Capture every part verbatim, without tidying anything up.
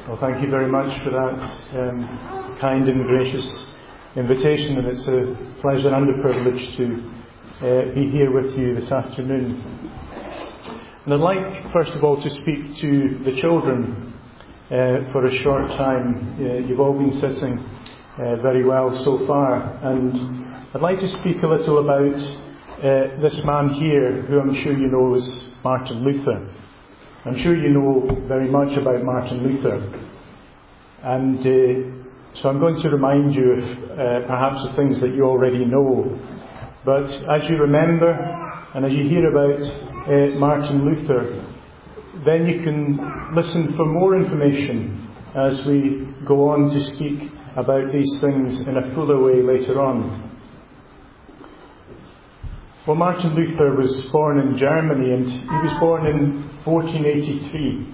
Well, thank you very much for that um, kind and gracious invitation, and it's a pleasure and a privilege to uh, be here with you this afternoon. And I'd like, first of all, to speak to the children uh, for a short time. Uh, you've all been sitting uh, very well so far, and I'd like to speak a little about uh, this man here, who I'm sure you know is Martin Luther. I'm sure you know very much about Martin Luther, and uh, so I'm going to remind you of uh, perhaps the things that you already know. But as you remember, and as you hear about uh, Martin Luther, then you can listen for more information as we go on to speak about these things in a fuller way later on. Well, Martin Luther was born in Germany, and he was born in fourteen eighty-three.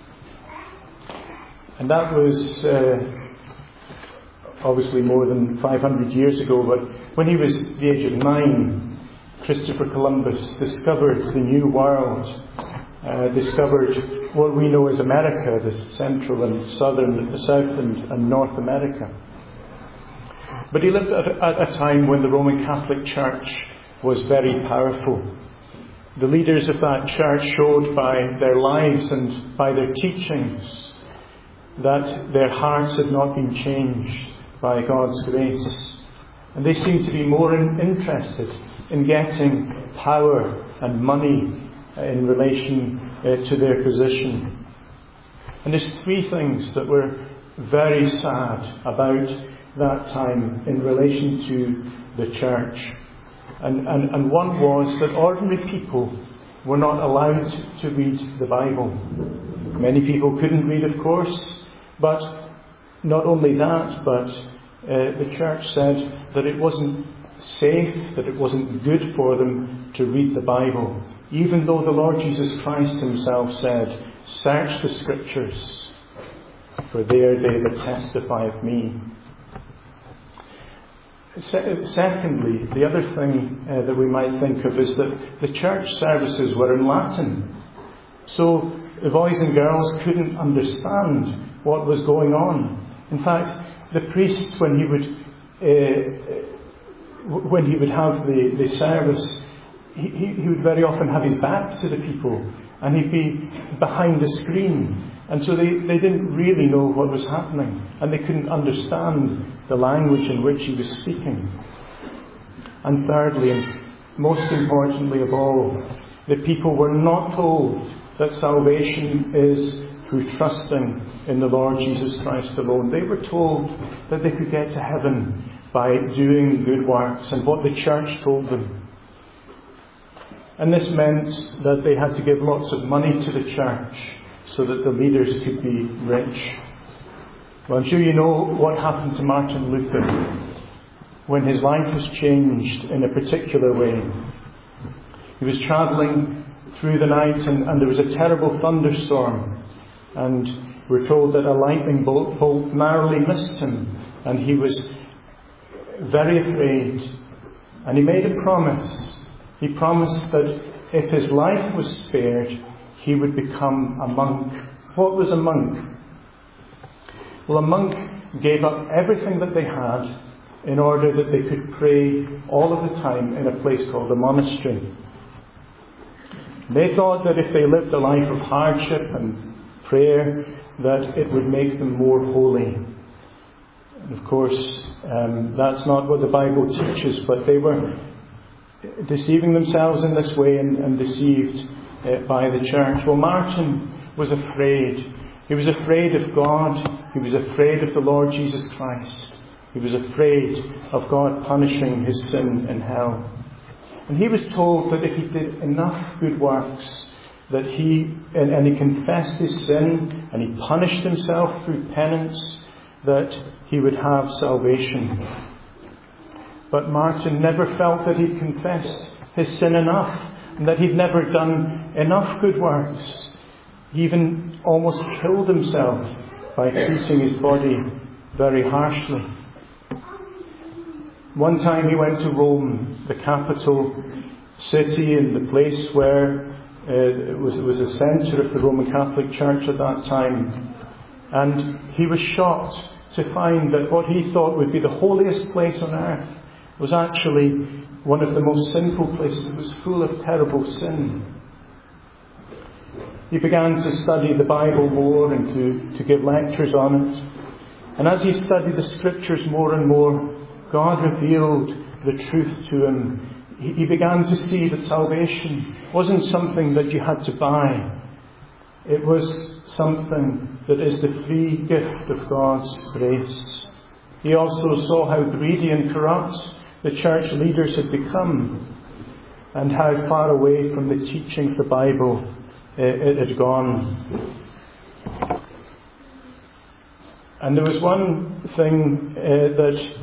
And that was uh, obviously more than five hundred years ago, but when he was the age of nine, Christopher Columbus discovered the New World, uh, discovered what we know as America, the Central and Southern, the South and, and North America. But he lived at, at a time when the Roman Catholic Church was very powerful. The leaders of that church showed by their lives and by their teachings that their hearts had not been changed by God's grace. And they seemed to be more in, interested in getting power and money in relation uh, to their position. And there's three things that were very sad about that time in relation to the church. And, and, and one was that ordinary people were not allowed to read the Bible. Many people couldn't read, of course, but not only that, but uh, the church said that it wasn't safe, that it wasn't good for them to read the Bible, even though the Lord Jesus Christ himself said, "Search the Scriptures, for they are they that testify of me." Secondly, the other thing uh, that we might think of is that the church services were in Latin. So the boys and girls couldn't understand what was going on. In fact, the priest, when he would uh, when he would have the, the service, he, he would very often have his back to the people, and he'd be behind the screen. And so they, they didn't really know what was happening, and they couldn't understand the language in which he was speaking. And thirdly, and most importantly of all, the people were not told that salvation is through trusting in the Lord Jesus Christ alone. They were told that they could get to heaven by doing good works, and what the church told them. And this meant that they had to give lots of money to the church so that the leaders could be rich. Well, I'm sure you know what happened to Martin Luther when his life was changed in a particular way. He was travelling through the night, and, and there was a terrible thunderstorm, and we're told that a lightning bolt, bolt narrowly missed him, and he was very afraid. And he made a promise. He promised that if his life was spared, he would become a monk. What was a monk? Well, a monk gave up everything that they had in order that they could pray all of the time in a place called a monastery. They thought that if they lived a life of hardship and prayer, that it would make them more holy. And of course, um, that's not what the Bible teaches, but they were deceiving themselves in this way and, and deceived uh, by the church. Well, Martin was afraid. He was afraid of God. He was afraid of the Lord Jesus Christ. He was afraid of God punishing his sin in hell. And he was told that if he did enough good works, that he, and, and he confessed his sin, and he punished himself through penance, that he would have salvation. But Martin never felt that he'd confessed his sin enough, and that he'd never done enough good works. He even almost killed himself by treating his body very harshly. One time he went to Rome, the capital city and the place where uh, it was, it was the centre of the Roman Catholic Church at that time. And he was shocked to find that what he thought would be the holiest place on earth was actually one of the most sinful places. It was full of terrible sin. He began to study the Bible more and to, to give lectures on it. And as he studied the Scriptures more and more, God revealed the truth to him. He, he began to see that salvation wasn't something that you had to buy. It was something that is the free gift of God's grace. He also saw how greedy and corrupt the church leaders had become, and how far away from the teaching of the Bible it had gone. And there was one thing uh, that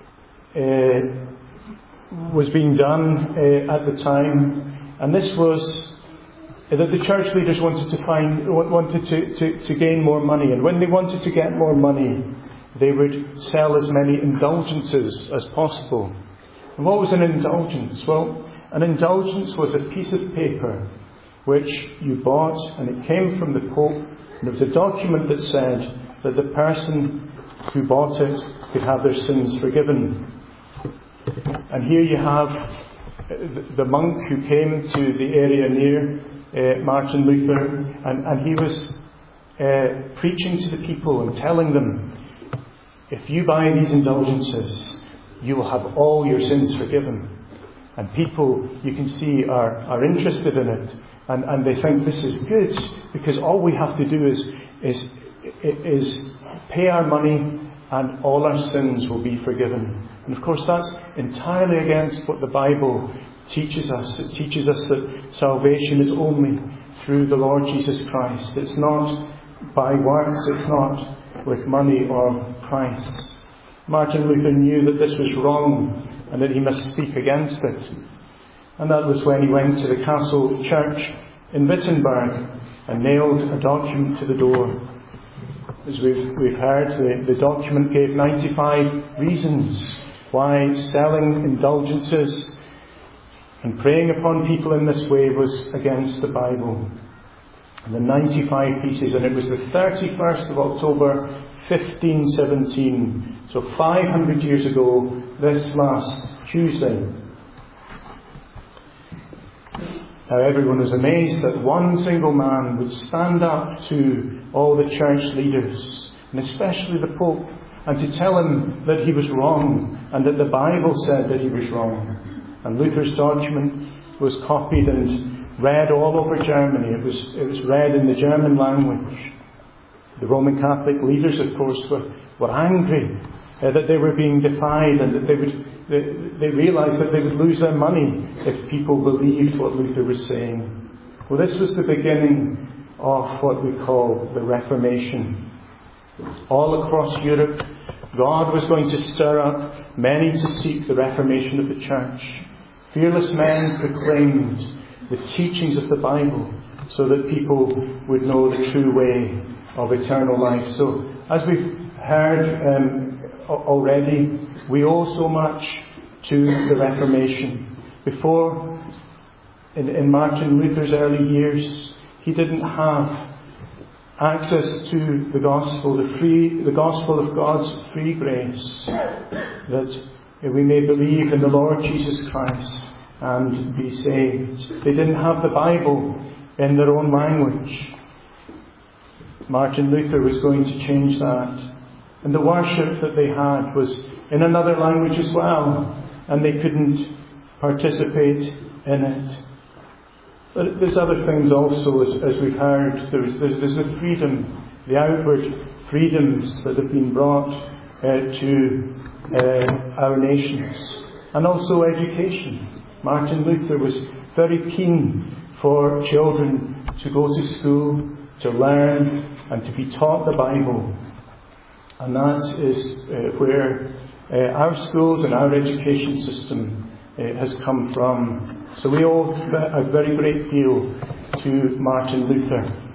uh, was being done uh, at the time, and this was that the church leaders wanted to find, wanted to, to, to gain more money, and when they wanted to get more money, they would sell as many indulgences as possible. And what was an indulgence? Well, an indulgence was a piece of paper which you bought, and it came from the Pope, and it was a document that said that the person who bought it could have their sins forgiven. And here you have the monk who came to the area near uh, Martin Luther, and, and he was uh, preaching to the people and telling them, if you buy these indulgences, you will have all your sins forgiven. And people, you can see, are, are interested in it. And, and they think this is good, because all we have to do is, is, is pay our money and all our sins will be forgiven. And of course that's entirely against what the Bible teaches us. It teaches us that salvation is only through the Lord Jesus Christ. It's not by works, it's not with money or price. Martin Luther knew that this was wrong and that he must speak against it. And that was when he went to the Castle Church in Wittenberg and nailed a document to the door. As we've, we've heard, the, the document gave ninety-five reasons why selling indulgences and preying upon people in this way was against the Bible. And the ninety-five pieces, and it was the thirty-first of October fifteen seventeen, so five hundred years ago, this last Tuesday. Now everyone was amazed that one single man would stand up to all the church leaders, and especially the Pope, and to tell him that he was wrong, and that the Bible said that he was wrong. And Luther's document was copied and read all over Germany. It was, it was read in the German language. The Roman Catholic leaders, of course, were, were angry uh, that they were being defied, and that they would they, they realised that they would lose their money if people believed what Luther was saying. Well, this was the beginning of what we call the Reformation. All across Europe, God was going to stir up many to seek the reformation of the church. Fearless men proclaimed the teachings of the Bible so that people would know the true way of eternal life. So, as we've heard um, already, we owe so much to the Reformation. Before, in, in Martin Luther's early years, he didn't have access to the gospel, the free, the gospel of God's free grace, that we may believe in the Lord Jesus Christ and be saved. They didn't have the Bible in their own language. Martin Luther was going to change that. And the worship that they had was in another language as well, and they couldn't participate in it. But there's other things also, as, as we've heard. There's, there's, there's the freedom, the outward freedoms that have been brought uh, to uh, our nations. And also education. Martin Luther was very keen for children to go to school, to learn, and to be taught the Bible. And that is uh, where uh, our schools and our education system uh, has come from. So we owe a very great deal to Martin Luther.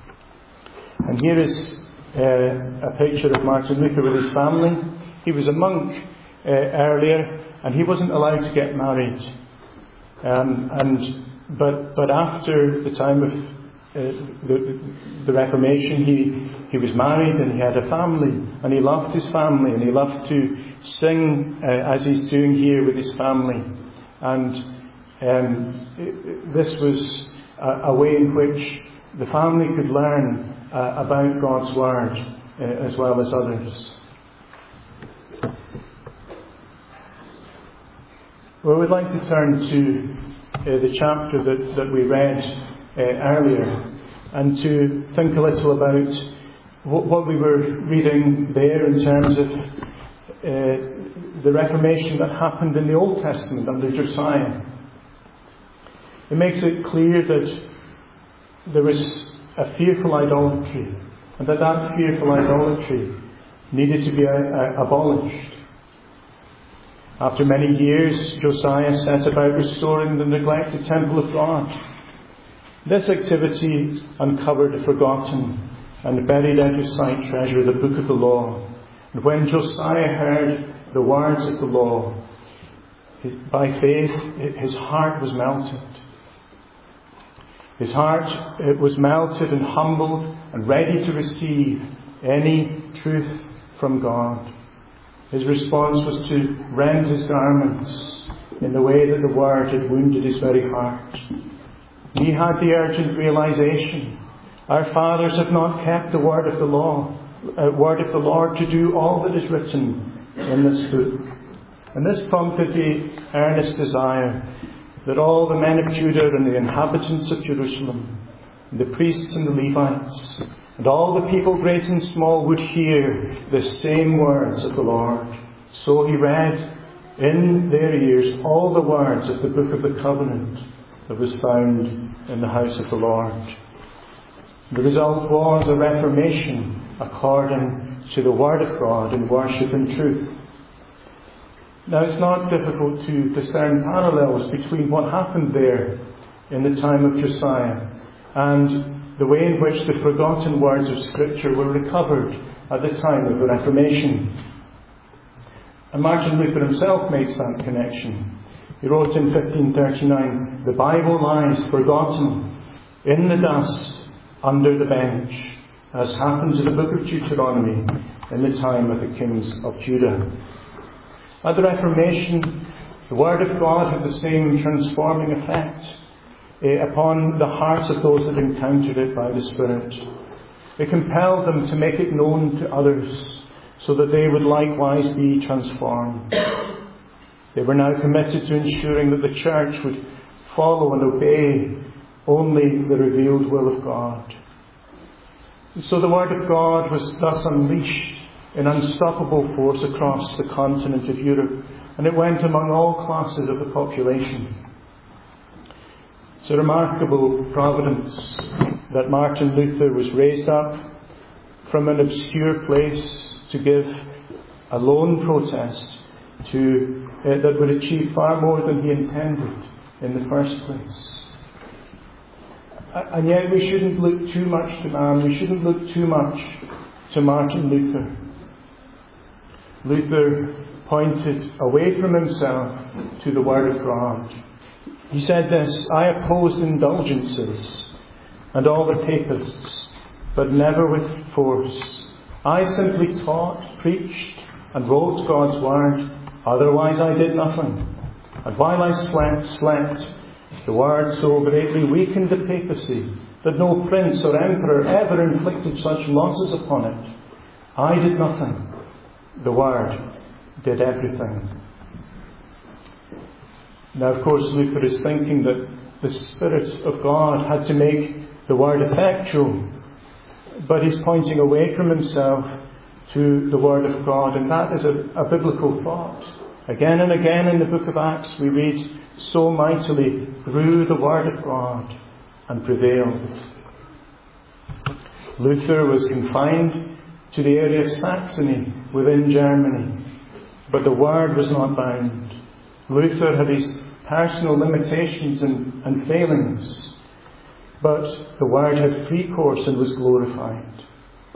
And here is uh, a picture of Martin Luther with his family. He was a monk uh, earlier, and he wasn't allowed to get married. Um, and but but after the time of the, the Reformation, he, he was married and he had a family, and he loved his family, and he loved to sing uh, as he's doing here with his family. And um, it, this was a, a way in which the family could learn uh, about God's Word uh, as well as others. Well, we'd like to turn to uh, the chapter that, that we read uh, earlier, and to think a little about what, what we were reading there in terms of uh, the Reformation that happened in the Old Testament under Josiah. It makes it clear that there was a fearful idolatry, and that that fearful idolatry needed to be uh, abolished. After many years, Josiah set about restoring the neglected temple of God. This activity uncovered a forgotten and buried out of sight treasure, the book of the law. And when Josiah heard the words of the law, his, by faith his heart was melted. His heart it was melted and humbled and ready to receive any truth from God. His response was to rend his garments in the way that the word had wounded his very heart. He had the urgent realization: our fathers have not kept the word of the law, uh, word of the Lord to do all that is written in this book. And this prompted the earnest desire that all the men of Judah and the inhabitants of Jerusalem, and the priests and the Levites, and all the people great and small would hear the same words of the Lord. So he read in their ears all the words of the book of the covenant that was found in the house of the Lord. The result was a reformation according to the word of God in worship and truth. Now, it's not difficult to discern parallels between what happened there in the time of Josiah and the way in which the forgotten words of Scripture were recovered at the time of the Reformation. And Martin Luther himself makes that connection. He wrote in fifteen thirty-nine, "The Bible lies forgotten in the dust under the bench, as happened to the book of Deuteronomy in the time of the kings of Judah." At the Reformation, the Word of God had the same transforming effect uh, upon the hearts of those that encountered it by the Spirit. It compelled them to make it known to others so that they would likewise be transformed. They were now committed to ensuring that the church would follow and obey only the revealed will of God. And so the Word of God was thus unleashed in unstoppable force across the continent of Europe, and it went among all classes of the population. It's a remarkable providence that Martin Luther was raised up from an obscure place to give a lone protest to, uh, that would achieve far more than he intended in the first place. And yet we shouldn't look too much to man, we shouldn't look too much to Martin Luther. Luther pointed away from himself to the Word of God. He said this: "I opposed indulgences and all the papists, but never with force. I simply taught, preached, and wrote God's Word. Otherwise I did nothing. And while I slept, slept, the Word so greatly weakened the papacy that no prince or emperor ever inflicted such losses upon it. I did nothing. The Word did everything." Now, of course, Luther is thinking that the Spirit of God had to make the Word effectual, but he's pointing away from himself to the Word of God, and that is a, a biblical thought. Again and again in the book of Acts we read, "So mightily grew the Word of God and prevailed." Luther was confined to the area of Saxony within Germany, but the Word was not bound. Luther had his personal limitations and, and failings, but the Word had free course and was glorified.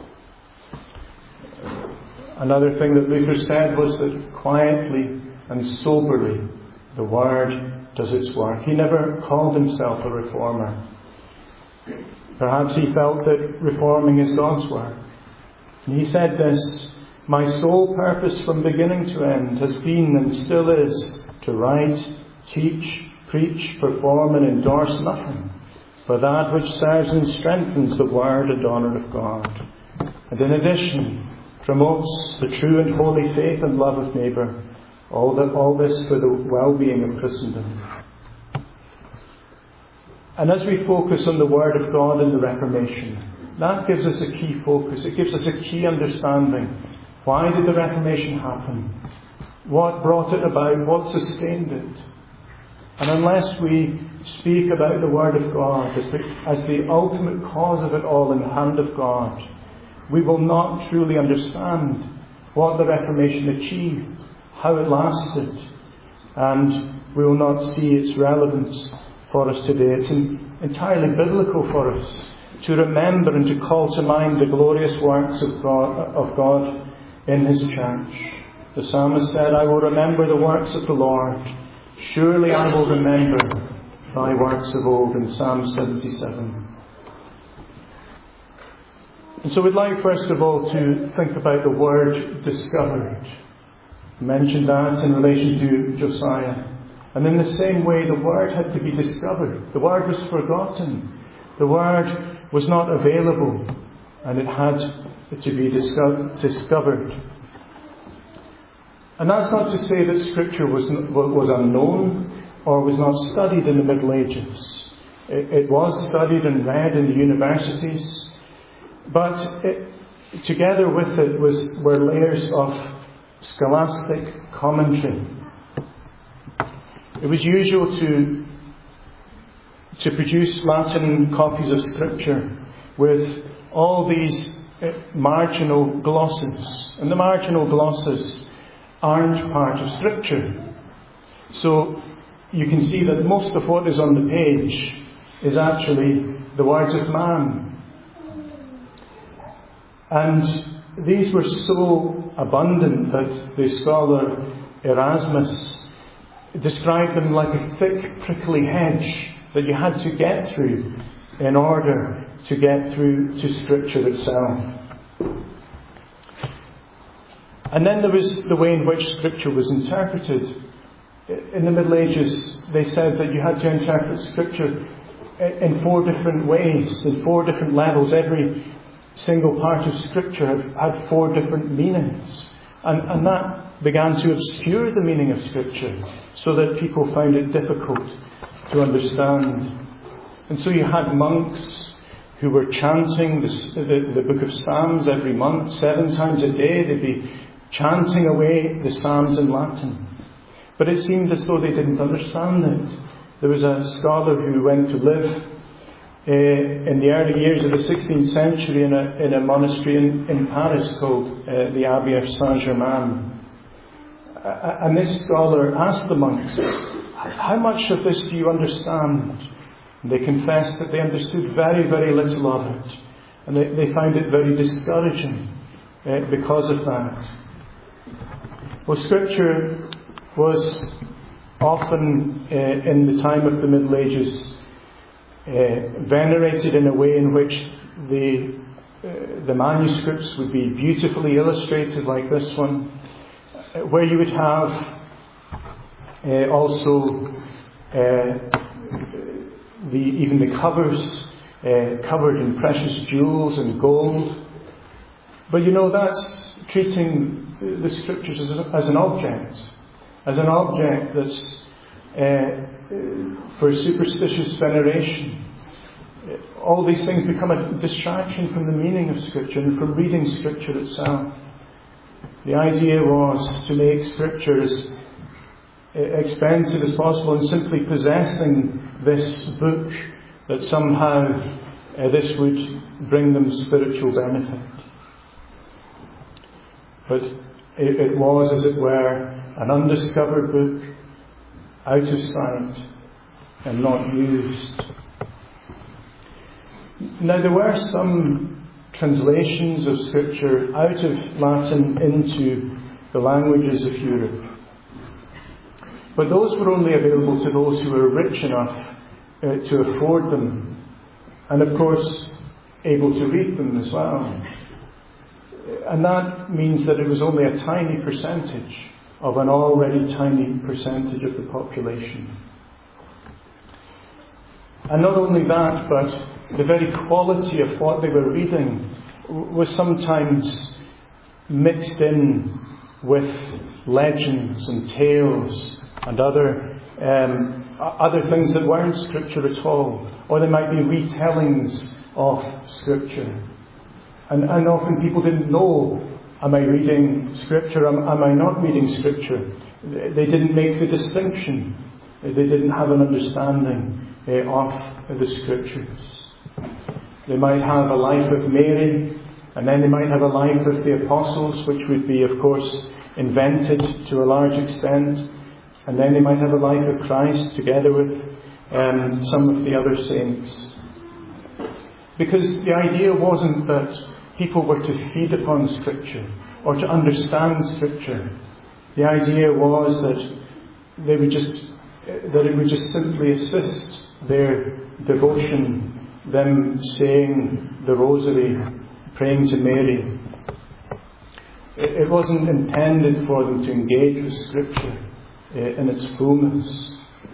Another thing that Luther said was that quietly and soberly the Word does its work. He never called himself a reformer. Perhaps he felt that reforming is God's work. And he said this, "My sole purpose from beginning to end has been and still is to write, teach, preach, perform and endorse nothing but that which serves and strengthens the word and honour of God, and in addition promotes the true and holy faith and love of neighbour, all, that, all this for the well-being of Christendom." And as we focus on the Word of God in the Reformation, that gives us a key focus. It gives us a key understanding. Why did the Reformation happen? What brought it about? What sustained it? And unless we speak about the Word of God as the, as the ultimate cause of it all in the hand of God, we will not truly understand what the Reformation achieved, how it lasted, and we will not see its relevance for us today. It's entirely biblical for us to remember and to call to mind the glorious works of God, of God in His church. The psalmist said, "I will remember the works of the Lord. Surely I will remember thy works of old," in Psalm seventy-seven. And so we'd like first of all to think about the word discovered. I mentioned that in relation to Josiah. And in the same way, the word had to be discovered. The word was forgotten. The word was not available, and it had to be disco- discovered. And that's not to say that Scripture was, was unknown or was not studied in the Middle Ages. It, it was studied and read in the universities, but it, together with it was, were layers of scholastic commentary. It was usual to, to produce Latin copies of Scripture with all these uh, marginal glosses. And the marginal glosses aren't part of Scripture. So you can see that most of what is on the page is actually the words of man. And these were so abundant that the scholar Erasmus described them like a thick, prickly hedge that you had to get through in order to get through to Scripture itself. And then there was the way in which Scripture was interpreted. In the Middle Ages, they said that you had to interpret Scripture in four different ways, in four different levels. Every single part of Scripture had four different meanings. And, and that began to obscure the meaning of Scripture so that people found it difficult to understand. And so you had monks who were chanting the, the, the book of Psalms every month, seven times a day. They'd be chanting away the Psalms in Latin. But it seemed as though they didn't understand it. There was a scholar who went to live uh, in the early years of the sixteenth century in a, in a monastery in, in Paris called uh, the Abbey of Saint-Germain. Uh, and this scholar asked the monks, "How much of this do you understand?" And they confessed that they understood very, very little of it. And they, they found it very discouraging uh, because of that. Well, Scripture was often, uh, in the time of the Middle Ages, uh, venerated in a way in which the, uh, the manuscripts would be beautifully illustrated, like this one, uh, where you would have uh, also uh, the, even the covers uh, covered in precious jewels and gold. But you know, that's treating the Scriptures as, a, as an object. As an object that's uh, for superstitious veneration. All these things become a distraction from the meaning of Scripture and from reading Scripture itself. The idea was to make Scripture as expensive as possible and simply possessing this book, that somehow uh, this would bring them spiritual benefit. But it, it was, as it were, an undiscovered book, out of sight and not used. Now, there were some translations of Scripture out of Latin into the languages of Europe. But those were only available to those who were rich enough uh, to afford them. And of course, able to read them as well. And that means that it was only a tiny percentage of an already tiny percentage of the population. And not only that, but the very quality of what they were reading was sometimes mixed in with legends and tales and other um, other things that weren't Scripture at all. Or they might be retellings of Scripture. And, and often people didn't know, am I reading Scripture, am, am I not reading Scripture? They didn't make the distinction. They didn't have an understanding uh, of the Scriptures. They might have a life of Mary, and then they might have a life of the Apostles, which would be, of course, invented to a large extent. And then they might have a life of Christ together with um, some of the other saints. Because the idea wasn't that people were to feed upon Scripture or to understand Scripture. The idea was that they would just that it would just simply assist their devotion, them saying the Rosary, praying to Mary. It wasn't intended for them to engage with Scripture in its fullness.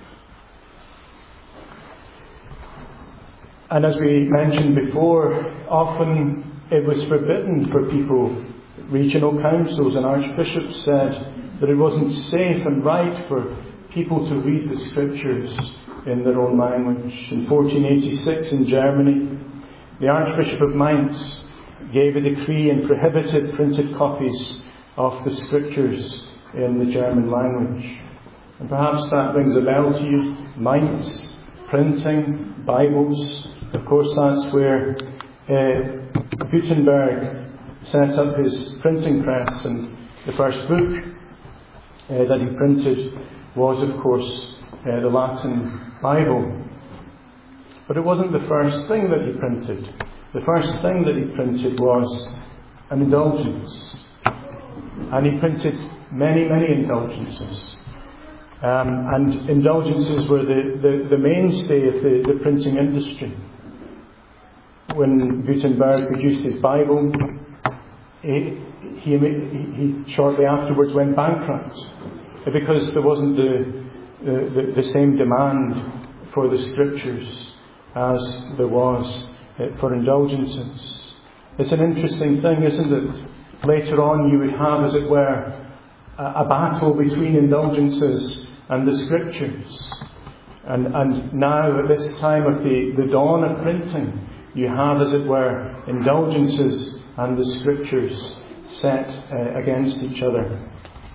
And as we mentioned before, often it was forbidden for people. Regional councils and archbishops said that it wasn't safe and right for people to read the Scriptures in their own language. In fourteen eighty-six in Germany, the Archbishop of Mainz gave a decree and prohibited printed copies of the Scriptures in the German language. And perhaps that rings a bell to you. Mainz, printing, Bibles. Of course, that's where uh, Gutenberg set up his printing press, and the first book uh, that he printed was, of course, uh, the Latin Bible. But it wasn't the first thing that he printed. The first thing that he printed was an indulgence. And he printed many, many indulgences. Um, and indulgences were the, the, the mainstay of the, the printing industry. When Gutenberg produced his Bible, he, he, he shortly afterwards went bankrupt because there wasn't the, the, the same demand for the Scriptures as there was for indulgences. It's an interesting thing, isn't it? Later on you would have, as it were, a, a battle between indulgences and the Scriptures. And, and now, at this time of the, the dawn of printing, you have, as it were, indulgences and the Scriptures set uh, against each other.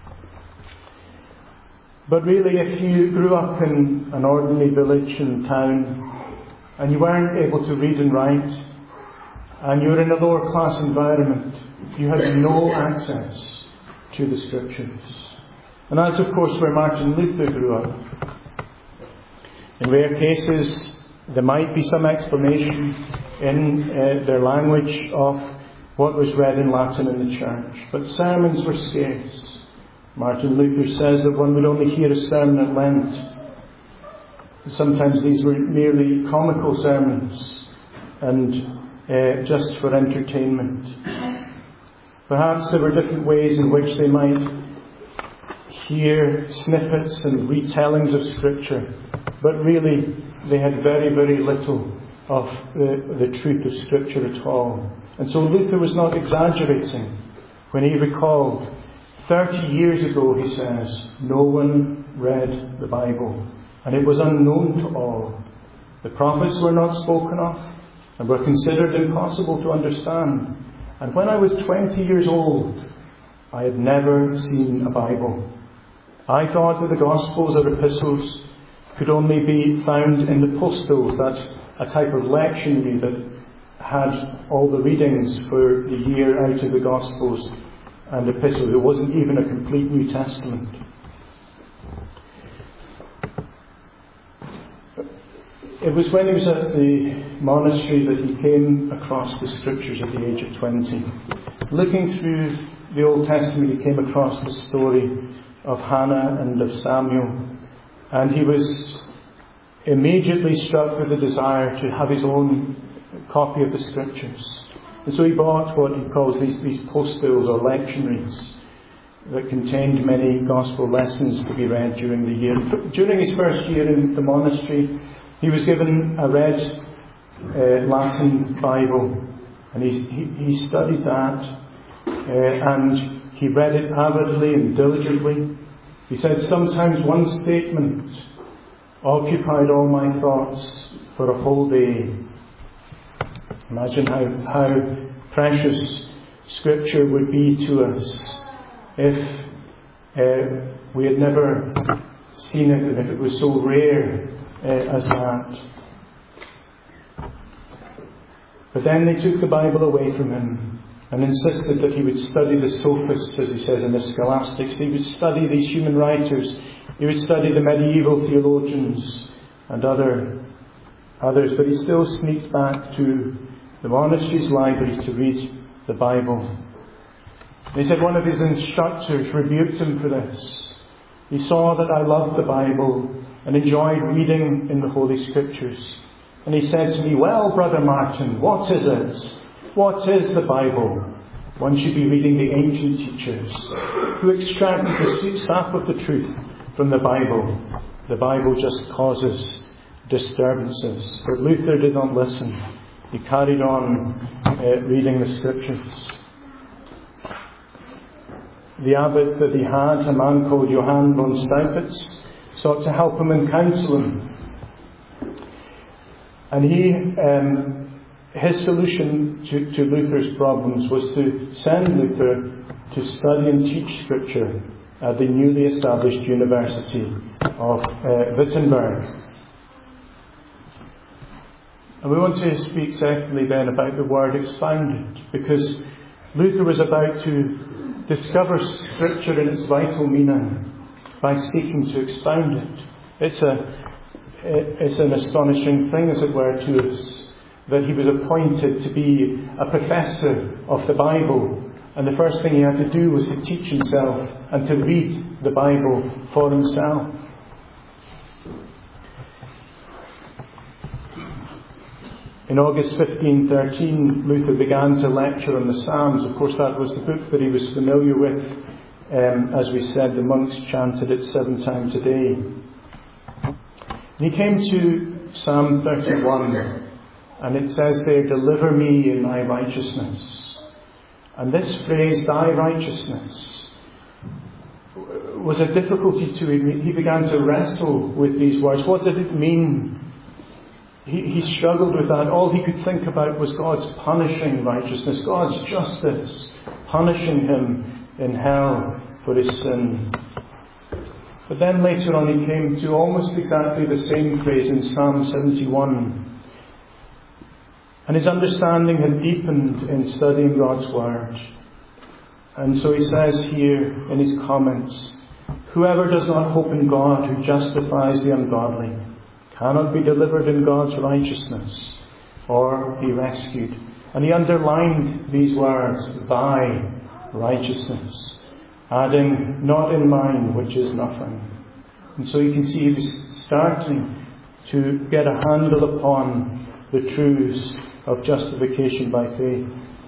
But really, if you grew up in an ordinary village and town, and you weren't able to read and write, and you were in a lower class environment, you had no access to the Scriptures. And that's, of course, where Martin Luther grew up. In rare cases, there might be some explanation in uh, their language of what was read in Latin in the church. But sermons were scarce. Martin Luther says that one would only hear a sermon at Lent. Sometimes these were merely comical sermons and uh, just for entertainment. Perhaps there were different ways in which they might hear snippets and retellings of Scripture, but really they had very, very little of the, the truth of Scripture at all. And so Luther was not exaggerating when he recalled, thirty years ago, he says, no one read the Bible, and it was unknown to all. The prophets were not spoken of, and were considered impossible to understand. And when I was twenty years old, I had never seen a Bible. I thought that the Gospels or epistles could only be found in the postils, that's a type of lectionary that had all the readings for the year out of the Gospels and epistles. It wasn't even a complete New Testament. It was when he was at the monastery that he came across the Scriptures at the age of twenty. Looking through the Old Testament, he came across the story of Hannah and of Samuel, and he was immediately struck with the desire to have his own copy of the Scriptures. And so he bought what he calls these, these post-bills or lectionaries that contained many gospel lessons to be read during the year. During his first year in the monastery, he was given a red uh, Latin Bible, and he, he, he studied that, uh, and he read it avidly and diligently. He said, sometimes one statement occupied all my thoughts for a whole day. Imagine how, how precious Scripture would be to us if uh, we had never seen it, and if it was so rare uh, as that. But then they took the Bible away from him and insisted that he would study the sophists, as he says in the Scholastics. He would study these human writers. He would study the medieval theologians and other others. But he still sneaked back to the monastery's library to read the Bible. And he said one of his instructors rebuked him for this. He saw that I loved the Bible and enjoyed reading in the Holy Scriptures. And he said to me, well, Brother Martin, what is it? What is the Bible? One should be reading the ancient teachers who extracted the sweet sap of the truth from the Bible. The Bible just causes disturbances. But Luther did not listen. He carried on uh, reading the Scriptures. The abbot that he had, a man called Johann von Staupitz, sought to help him and counsel him. And he, um, his solution to, to Luther's problems was to send Luther to study and teach Scripture at the newly established University of uh, Wittenberg. And we want to speak secondly then about the word expounded, because Luther was about to discover Scripture in its vital meaning by seeking to expound it. It's a it's an astonishing thing, as it were, to us that he was appointed to be a professor of the Bible, and the first thing he had to do was to teach himself and to read the Bible for himself. In August fifteen thirteen, Luther began to lecture on the Psalms. Of course, that was the book that he was familiar with. Um, as we said, the monks chanted it seven times a day. And he came to Psalm thirty-one, and it says there, deliver me in thy righteousness. And this phrase, thy righteousness, was a difficulty to him. He began to wrestle with these words. What did it mean? He, he struggled with that. All he could think about was God's punishing righteousness, God's justice, punishing him in hell for his sin. But then later on he came to almost exactly the same phrase in Psalm seventy-one. And his understanding had deepened in studying God's Word. And so he says here in his comments, whoever does not hope in God, who justifies the ungodly, cannot be delivered in God's righteousness or be rescued. And he underlined these words, thy righteousness, adding, not in mine, which is nothing. And so you can see he was starting to get a handle upon the truths of justification by faith.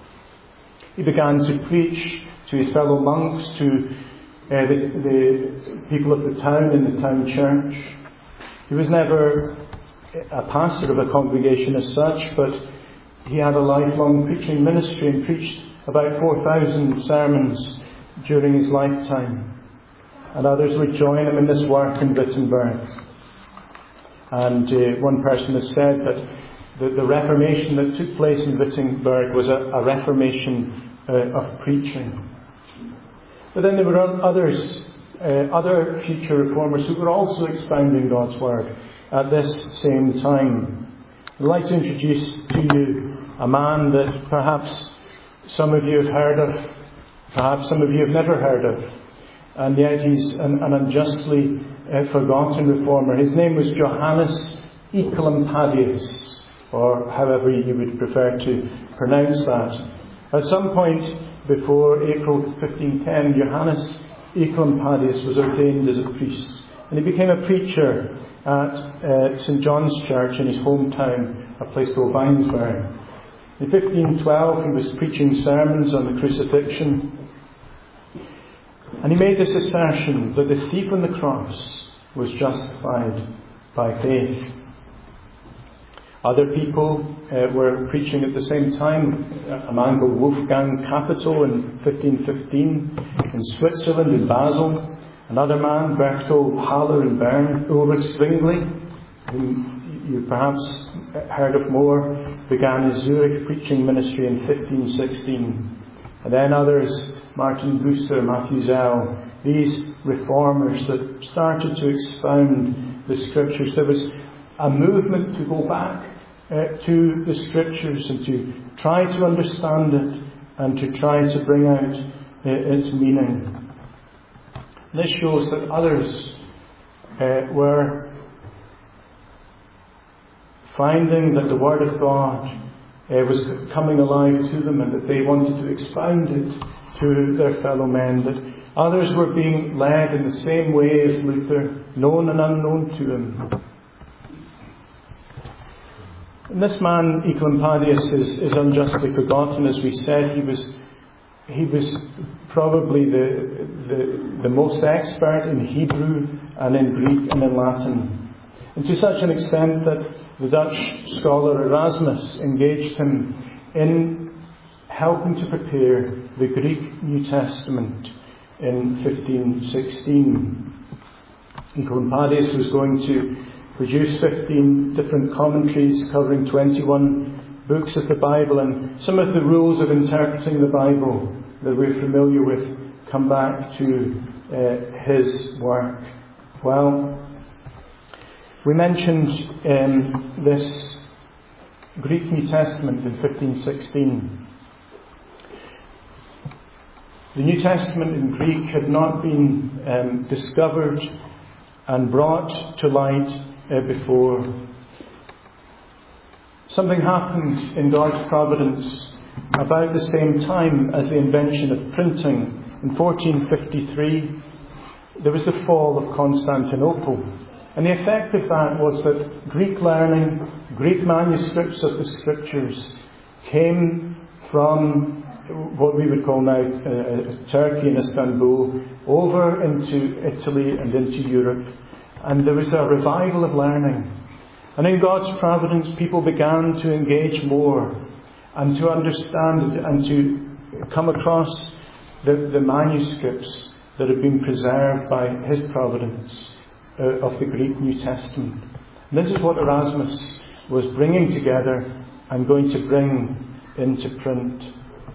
He began to preach to his fellow monks, to uh, the, the people of the town in the town church. He was never a pastor of a congregation as such, but he had a lifelong preaching ministry and preached about four thousand sermons during his lifetime. And others would join him in this work in Wittenberg. And uh, one person has said that the, the Reformation that took place in Wittenberg was a, a Reformation uh, of preaching. But then there were others, uh, other future reformers who were also expounding God's Word at this same time. I'd like to introduce to you a man that perhaps some of you have heard of, perhaps some of you have never heard of, and yet he's an, an unjustly uh, forgotten reformer. His name was Johannes Œcolampadius, or however you would prefer to pronounce that. At some point before April fifteen ten, Johannes Œcolampadius was ordained as a priest, and he became a preacher at uh, Saint John's Church in his hometown a place called Weinsberg. In fifteen twelve, he was preaching sermons on the crucifixion, and he made this assertion that the thief on the cross was justified by faith. Other people uh, were preaching at the same time. A man called Wolfgang Capito in fifteen fifteen in Switzerland, in Basel. Another man, Berthold Haller in Bern. Ulrich Zwingli, whom you perhaps heard of more, began his Zurich preaching ministry in fifteen sixteen. And then others, Martin Bucer, Matthew Zell, these reformers that started to expound the Scriptures. There was a movement to go back uh, to the Scriptures and to try to understand it and to try to bring out uh, its meaning. This shows that others uh, were finding that the Word of God uh, was coming alive to them and that they wanted to expound it to their fellow men, that others were being led in the same way as Luther, known and unknown to him. And this man, Ecolampadius, is, is unjustly forgotten. As we said, he was he was probably the, the, the most expert in Hebrew and in Greek and in Latin. And to such an extent that the Dutch scholar Erasmus engaged him in helping to prepare the Greek New Testament in fifteen sixteen. Ecolampadius was going to produce fifteen different commentaries covering twenty-one books of the Bible, and some of the rules of interpreting the Bible that we're familiar with come back to uh, his work. Well, we mentioned um, this Greek New Testament in fifteen sixteen. The New Testament in Greek had not been um, discovered and brought to light uh, before. Something happened in God's providence about the same time as the invention of printing. In fourteen fifty-three, there was the fall of Constantinople. And the effect of that was that Greek learning, Greek manuscripts of the Scriptures came from what we would call now uh, Turkey and Istanbul over into Italy and into Europe. And there was a revival of learning. And in God's providence, people began to engage more and to understand and to come across the, the manuscripts that had been preserved by His providence uh, of the Greek New Testament. And this is what Erasmus was bringing together and going to bring into print.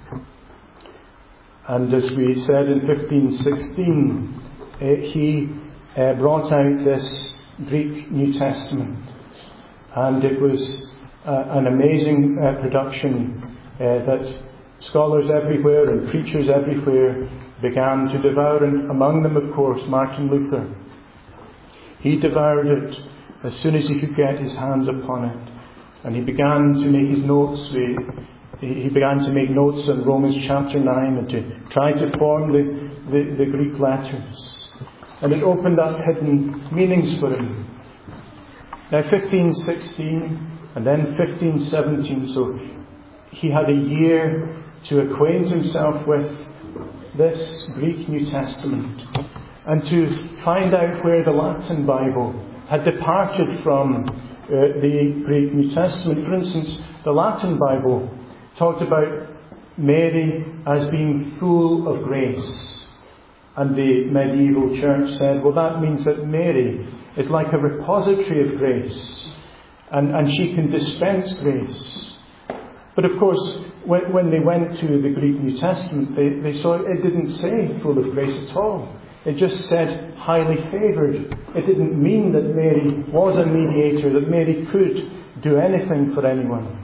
And as we said in fifteen sixteen, uh, he uh, brought out this Greek New Testament. And it was uh, an amazing uh, production uh, that scholars everywhere and preachers everywhere began to devour. And among them, of course, Martin Luther. He devoured it as soon as he could get his hands upon it. And he began to make his notes. He began to make notes on Romans chapter nine and to try to form the, the, the Greek letters. And it opened up hidden meanings for him. Now fifteen sixteen and then fifteen seventeen, so he had a year to acquaint himself with this Greek New Testament and to find out where the Latin Bible had departed from uh, the Greek New Testament. For instance, the Latin Bible talked about Mary as being full of grace. And the medieval church said, well, that means that Mary is like a repository of grace, and, and she can dispense grace. But of course, when, when they went to the Greek New Testament, they, they saw it didn't say full of grace at all. It just said highly favoured. It didn't mean that Mary was a mediator, that Mary could do anything for anyone.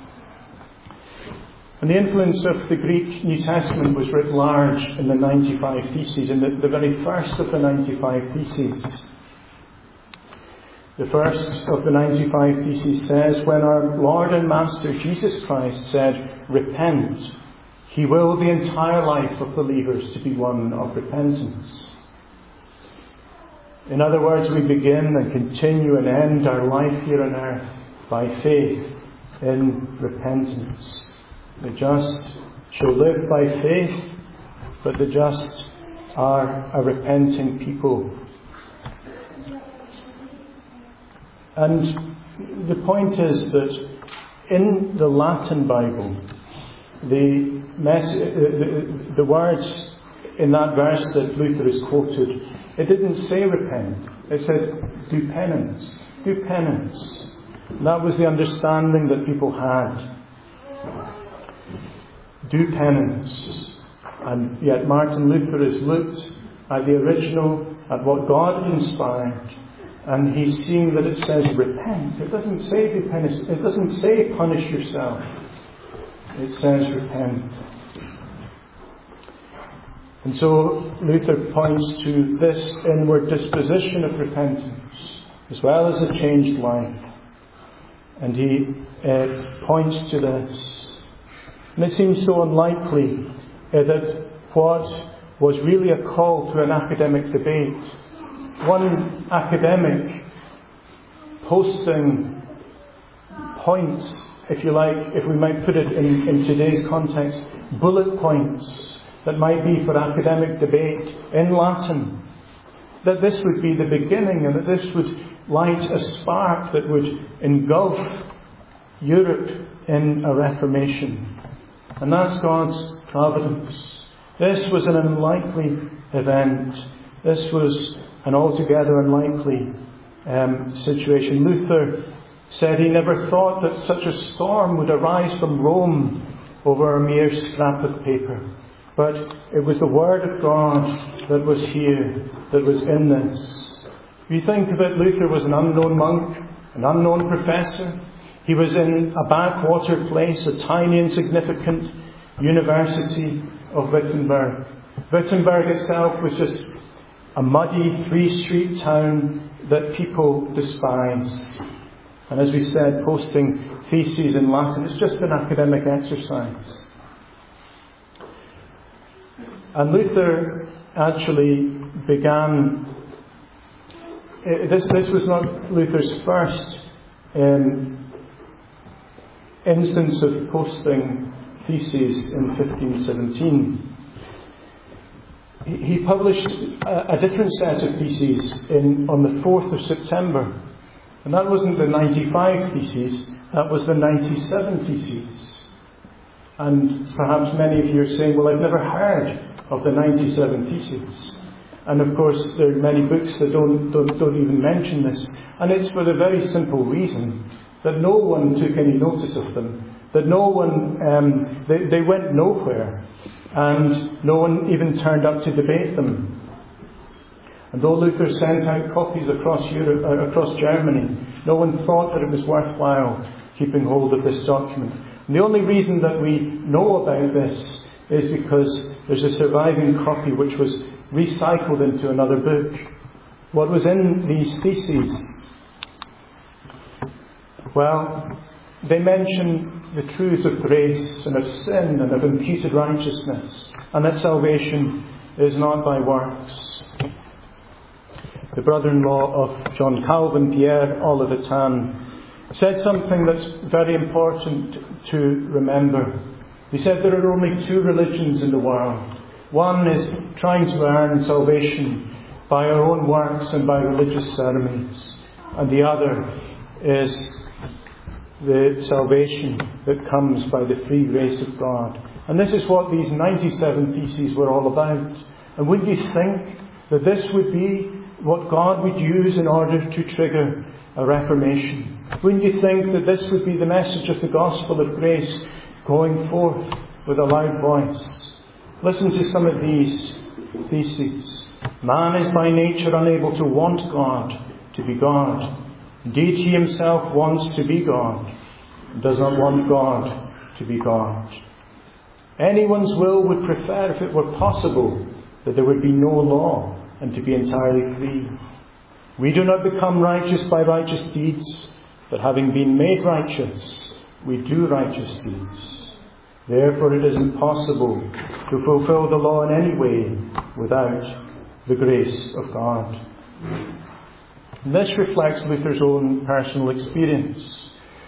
And the influence of the Greek New Testament was writ large in the ninety-five Theses, in the, the very first of the ninety-five Theses. The first of the ninety-five Theses says, when our Lord and Master Jesus Christ said, repent, He willed the entire life of believers to be one of repentance. In other words, we begin and continue and end our life here on earth by faith in repentance. The just shall live by faith, but the just are a repenting people. And the point is that in the Latin Bible, the, mess- the, the words in that verse that Luther has quoted, it didn't say repent. It said do penance. Do penance. And that was the understanding that people had. Do penance. And yet Martin Luther has looked at the original, at what God had inspired, and he's seeing that it says repent. It doesn't say do penance. It doesn't say punish yourself. It says repent. And so Luther points to this inward disposition of repentance, as well as a changed life. And he uh, points to this. And it seems so unlikely uh, that what was really a call to an academic debate, one academic posting points, if you like, if we might put it in, in today's context, bullet points that might be for academic debate in Latin, that this would be the beginning and that this would light a spark that would engulf Europe in a Reformation. And that's God's providence. This was an unlikely event. This was an altogether unlikely um, situation. Luther said he never thought that such a storm would arise from Rome over a mere scrap of paper. But it was the Word of God that was here, that was in this. If you think of it, Luther was an unknown monk, an unknown professor. He was in a backwater place, a tiny insignificant university of Wittenberg. Wittenberg itself was just a muddy three-street town that people despised. And as we said, posting theses in Latin, it's just an academic exercise. And Luther actually began, this, this was not Luther's first um, instance of posting theses in fifteen seventeen. He published a, a different set of theses in, on the fourth of September. And that wasn't the ninety-five theses, that was the ninety-seven theses. And perhaps many of you are saying, well, I've never heard of the ninety-seven theses. And of course, there are many books that don't, don't, don't even mention this. And it's for the very simple reason that no one took any notice of them. That no one, um, they, they went nowhere. And no one even turned up to debate them. And though Luther sent out copies across Europe, uh, across Germany, no one thought that it was worthwhile keeping hold of this document. And the only reason that we know about this is because there's a surviving copy which was recycled into another book. What was in these theses? Well, they mention the truths of grace and of sin and of imputed righteousness, and that salvation is not by works. The brother-in-law of John Calvin, Pierre Olivetan, said something that's very important to remember. He said there are only two religions in the world. One is trying to earn salvation by our own works and by religious ceremonies. And the other is the salvation that comes by the free grace of God. And this is what these ninety-seven theses were all about. And would you think that this would be what God would use in order to trigger a reformation? Wouldn't you think that this would be the message of the gospel of grace going forth with a loud voice? Listen to some of these theses. Man is by nature unable to want God to be God. Indeed, he himself wants to be God, and does not want God to be God. Anyone's will would prefer, if it were possible, that there would be no law and to be entirely free. We do not become righteous by righteous deeds, but having been made righteous, we do righteous deeds. Therefore it is impossible to fulfill the law in any way without the grace of God. And this reflects Luther's own personal experience.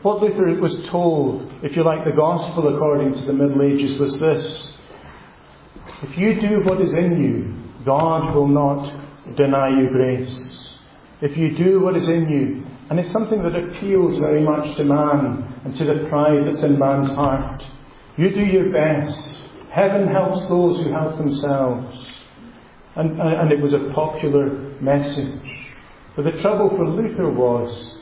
What Luther was told, if you like, the gospel according to the Middle Ages was this: if you do what is in you, God will not deny you grace. If you do what is in you, and it's something that appeals very much to man and to the pride that's in man's heart. You do your best. Heaven helps those who help themselves. And, and it was a popular message. But the trouble for Luther was,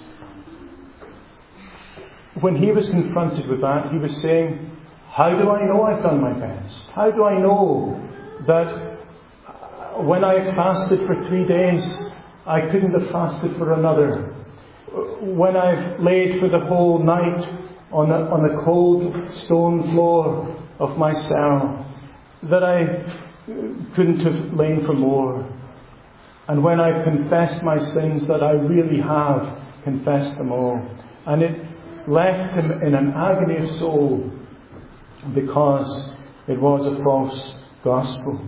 when he was confronted with that, he was saying, how do I know I've done my best? How do I know that when I fasted for three days, I couldn't have fasted for another? When I've laid for the whole night on a, on a cold stone floor of my cell, that I couldn't have lain for more? And when I've confessed my sins, that I really have confessed them all. And it left him in an agony of soul because it was a false gospel.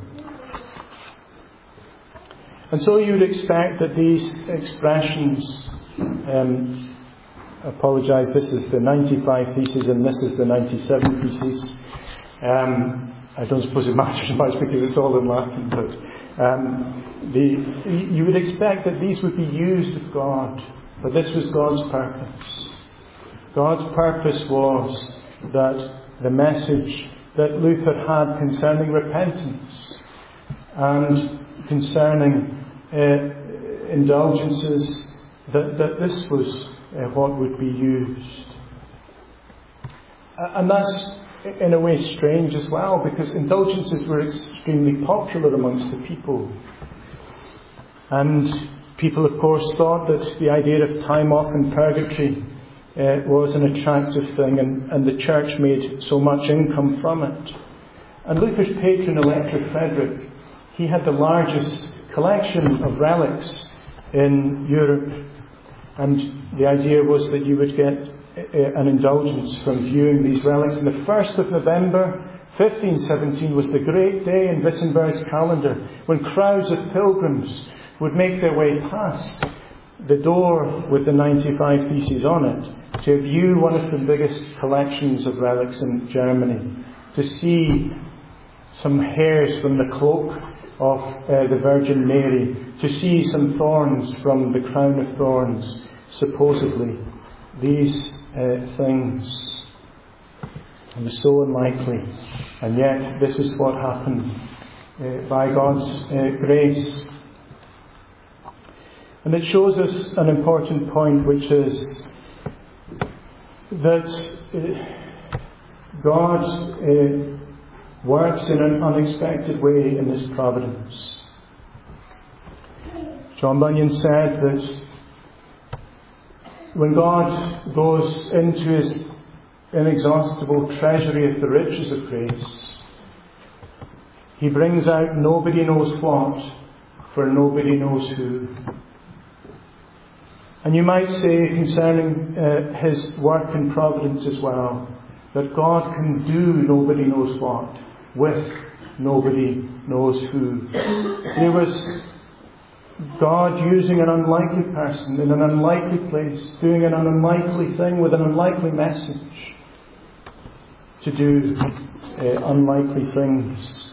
And so you would expect that these expressions, um, I apologise, this is the ninety-five Theses and this is the ninety-seven Theses. Um, I don't suppose it matters much because it's all in Latin, but um, the, you would expect that these would be used of God, but this was God's purpose. God's purpose was that the message that Luther had concerning repentance and concerning uh, indulgences, that, that this was uh, what would be used. Uh, and that's in a way strange as well, because indulgences were extremely popular amongst the people. And people, of course, thought that the idea of time off in purgatory uh, was an attractive thing, and, and the church made so much income from it. And Luther's patron, Elector Frederick, he had the largest collection of relics in Europe, and the idea was that you would get an indulgence from viewing these relics. And the first of November fifteen seventeen was the great day in Wittenberg's calendar when crowds of pilgrims would make their way past the door with the ninety-five Theses on it to view one of the biggest collections of relics in Germany, to see some hairs from the cloak of uh, the Virgin Mary, to see some thorns from the crown of thorns, supposedly. These uh, things. It was so unlikely, and yet this is what happened uh, by God's uh, grace. And it shows us an important point, which is that uh, God uh, works in an unexpected way in His providence. John Bunyan said that when God goes into His inexhaustible treasury of the riches of grace, He brings out nobody knows what for nobody knows who. And you might say concerning uh, His work in providence as well, that God can do nobody knows what with nobody knows who. There was God using an unlikely person in an unlikely place, doing an unlikely thing with an unlikely message to do uh, unlikely things.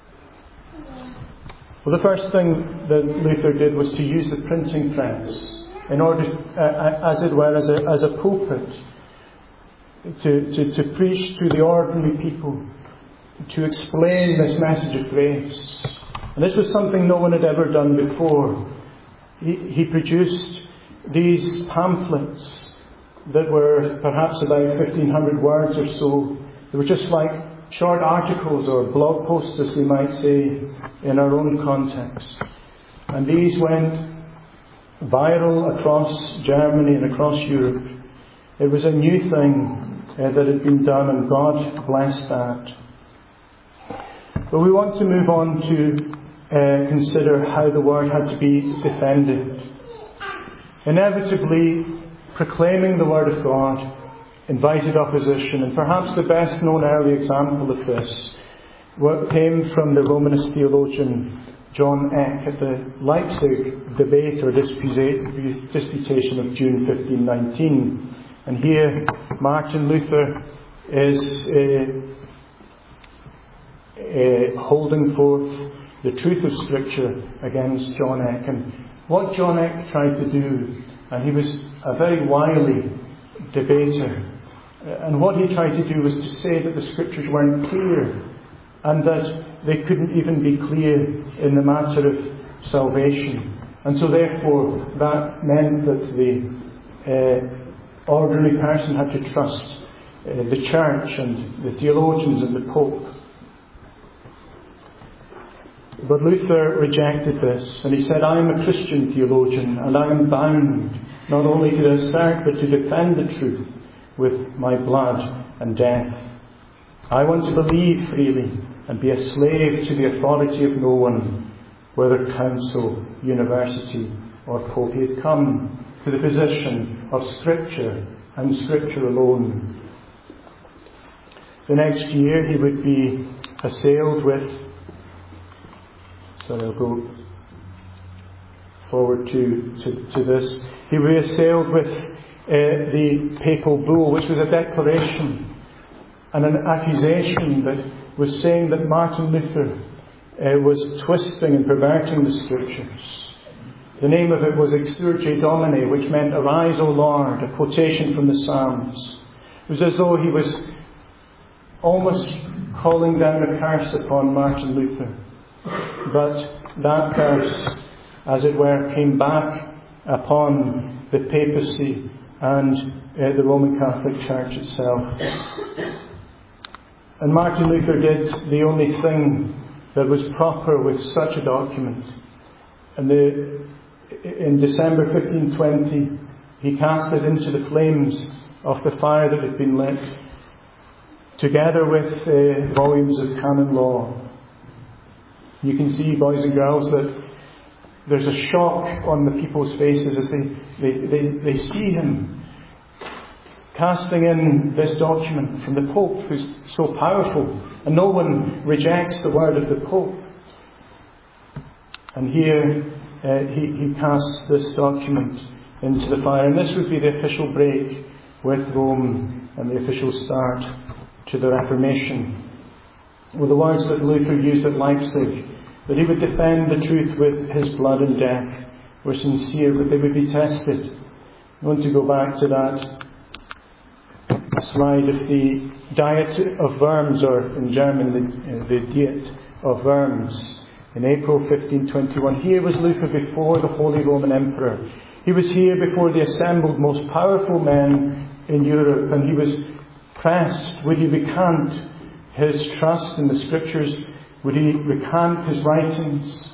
Well, the first thing that Luther did was to use the printing press in order, uh, as it were, as a, as a pulpit to, to, to preach to the ordinary people, to explain this message of grace. And this was something no one had ever done before. He, he produced these pamphlets that were perhaps about fifteen hundred words or so. They were just like short articles or blog posts, as we might say, in our own context. And these went viral across Germany and across Europe. It was a new thing uh, that had been done, and God blessed that. But we want to move on to uh, consider how the word had to be defended. Inevitably, proclaiming the word of God invited opposition, and perhaps the best known early example of this came from the Romanist theologian John Eck at the Leipzig debate or disputation of June fifteen nineteen. And here Martin Luther is uh, uh, holding forth the truth of Scripture against John Eck. And what John Eck tried to do, and he was a very wily debater, and what he tried to do was to say that the Scriptures weren't clear, and that they couldn't even be clear in the matter of salvation. And so therefore that meant that the uh, ordinary person had to trust uh, the church and the theologians and the Pope. But Luther rejected this, and he said, I am a Christian theologian, and I am bound not only to assert but to defend the truth with my blood and death. I want to believe freely and be a slave to the authority of no one, whether council, university or pope. He had come to the position of Scripture and Scripture alone. The next year he would be assailed with, so I'll go forward to, to, to this, he would be assailed with uh, the papal bull, which was a declaration and an accusation that was saying that Martin Luther uh, was twisting and perverting the Scriptures. The name of it was Exsurge Domine, which meant Arise, O Lord, a quotation from the Psalms. It was as though he was almost calling down a curse upon Martin Luther. But that curse, as it were, came back upon the papacy and uh, the Roman Catholic Church itself. And Martin Luther did the only thing that was proper with such a document. And the, in December fifteen twenty, he cast it into the flames of the fire that had been lit, together with uh, volumes of canon law. You can see, boys and girls, that there's a shock on the people's faces as they, they, they, they see him casting in this document from the Pope, who's so powerful, and no one rejects the word of the Pope. And here uh, he, he casts this document into the fire, and this would be the official break with Rome and the official start to the Reformation. With the words that Luther used at Leipzig, that he would defend the truth with his blood and death, were sincere, but they would be tested. I want to go back to that slide of the Diet of Worms, or in German, the, the Diet of Worms, in April fifteen twenty-one. Here was Luther before the Holy Roman Emperor. He was here before the assembled most powerful men in Europe, and he was pressed. Would he recant his trust in the Scriptures? Would he recant his writings?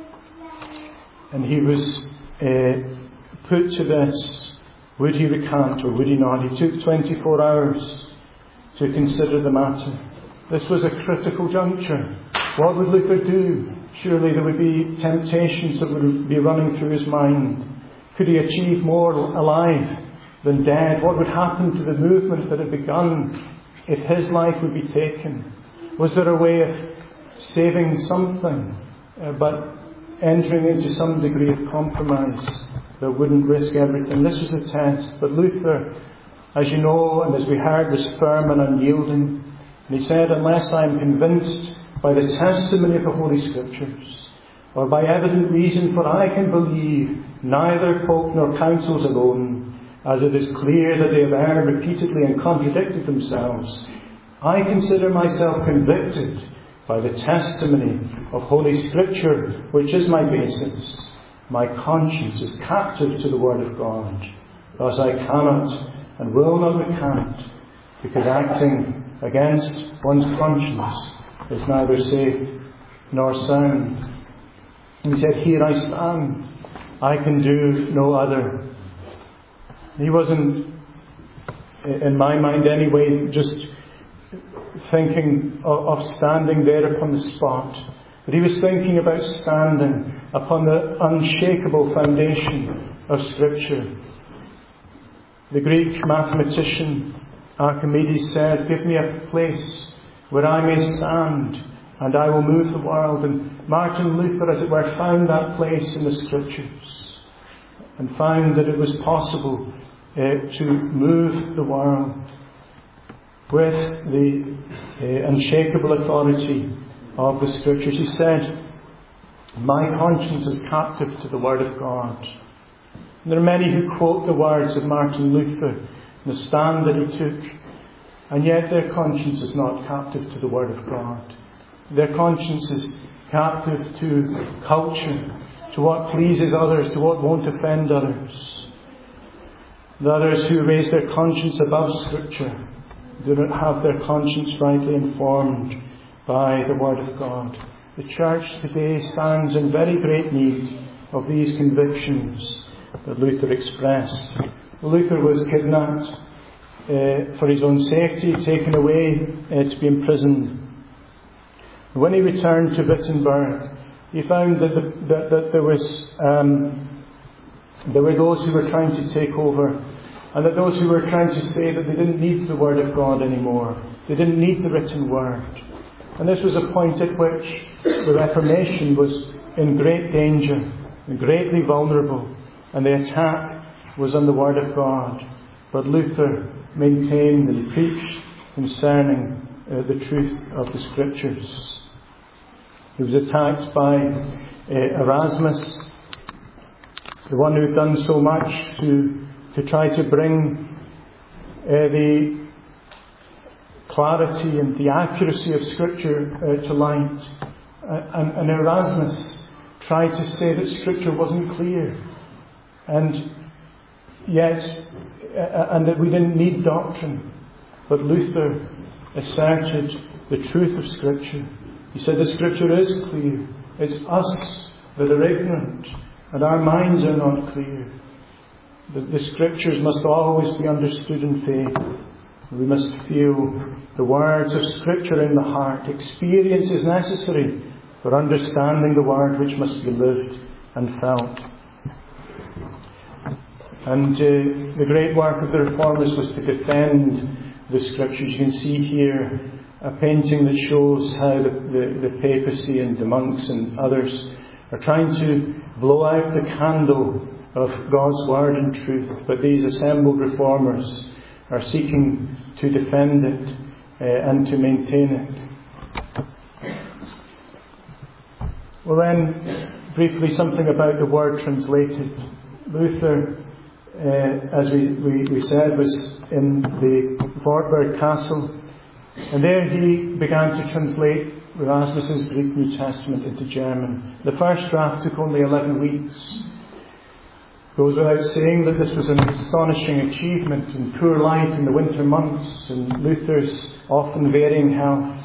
And he was uh, put to this. Would he recant or would he not? He took twenty-four hours to consider the matter. This was a critical juncture. What would Luther do? Surely there would be temptations that would be running through his mind. Could he achieve more alive than dead? What would happen to the movement that had begun if his life would be taken? Was there a way of saving something, uh, but entering into some degree of compromise that wouldn't risk everything? This was the test. But Luther, as you know, and as we heard, was firm and unyielding. And he said, unless I am convinced by the testimony of the Holy Scriptures, or by evident reason, for I can believe neither Pope nor councils alone, as it is clear that they have erred repeatedly and contradicted themselves, I consider myself convicted by the testimony of Holy Scripture, which is my basis. My conscience is captive to the Word of God. Thus I cannot and will not recant, because acting against one's conscience is neither safe nor sound. And he said, here I stand. I can do no other. He wasn't, in my mind anyway, just thinking of standing there upon the spot. But he was thinking about standing upon the unshakable foundation of Scripture. The Greek mathematician Archimedes said, give me a place where I may stand, and I will move the world. And Martin Luther, as it were, found that place in the Scriptures, and found that it was possible uh, to move the world with the uh, unshakable authority of the Scriptures. He said, "My conscience is captive to the Word of God." And there are many who quote the words of Martin Luther, the stand that he took, and yet their conscience is not captive to the Word of God. Their conscience is captive to culture, to what pleases others, to what won't offend others. The others who raise their conscience above Scripture do not have their conscience rightly informed by the Word of God. The church today stands in very great need of these convictions that Luther expressed. Luther was kidnapped uh, for his own safety, taken away uh, to be imprisoned. When he returned to Wittenberg, he found that, the, that, that there was um, there were those who were trying to take over, and that those who were trying to say that they didn't need the Word of God anymore. They didn't need the written Word. And this was a point at which the Reformation was in great danger and greatly vulnerable, and the attack was on the Word of God. But Luther maintained and preached concerning uh, the truth of the Scriptures. He was attacked by uh, Erasmus, the one who had done so much to, to try to bring uh, the clarity and the accuracy of Scripture uh, to light. Uh, and, and Erasmus tried to say that Scripture wasn't clear, and yet, uh, and that we didn't need doctrine. But Luther asserted the truth of Scripture. He said the Scripture is clear. It's us that are ignorant, and our minds are not clear. The, the Scriptures must always be understood in faith. We must feel the words of Scripture in the heart. Experience is necessary for understanding the Word, which must be lived and felt. And uh, the great work of the Reformers was to defend the Scriptures. You can see here a painting that shows how the, the, the papacy and the monks and others are trying to blow out the candle of God's Word and truth. But these assembled Reformers are seeking to defend it uh, and to maintain it. Well then, briefly something about the word translated. Luther, uh, as we, we, we said, was in the Wartburg Castle, and there he began to translate Erasmus's Greek New Testament into German. The first draft took only eleven weeks. It goes without saying that this was an astonishing achievement in poor light in the winter months and Luther's often varying health.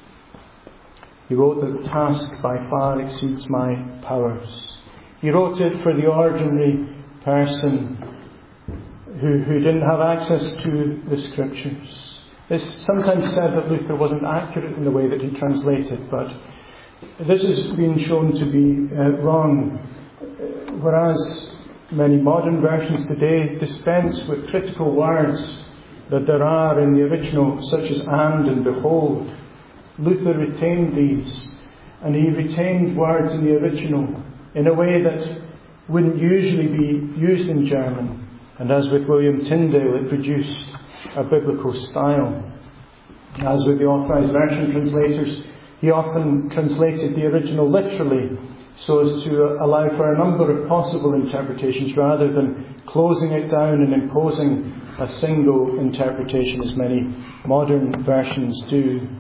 He wrote that the task by far exceeds my powers. He wrote it for the ordinary person who, who didn't have access to the Scriptures. It's sometimes said that Luther wasn't accurate in the way that he translated, but this has been shown to be uh, wrong. Whereas many modern versions today dispense with critical words that there are in the original, such as and and behold, Luther retained these, and he retained words in the original in a way that wouldn't usually be used in German. And as with William Tyndale, it produced a biblical style. As with the Authorized Version translators, he often translated the original literally so as to allow for a number of possible interpretations rather than closing it down and imposing a single interpretation as many modern versions do.